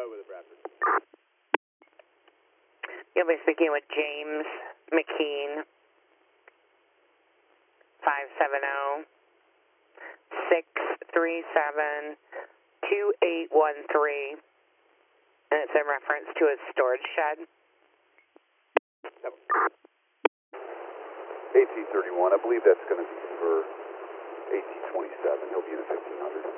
with the Bradford. You'll be speaking with James McKean, 570-637-2813, and it's in reference to a storage shed. AT31, I believe that's going to be for AT27. He'll be in the 1500.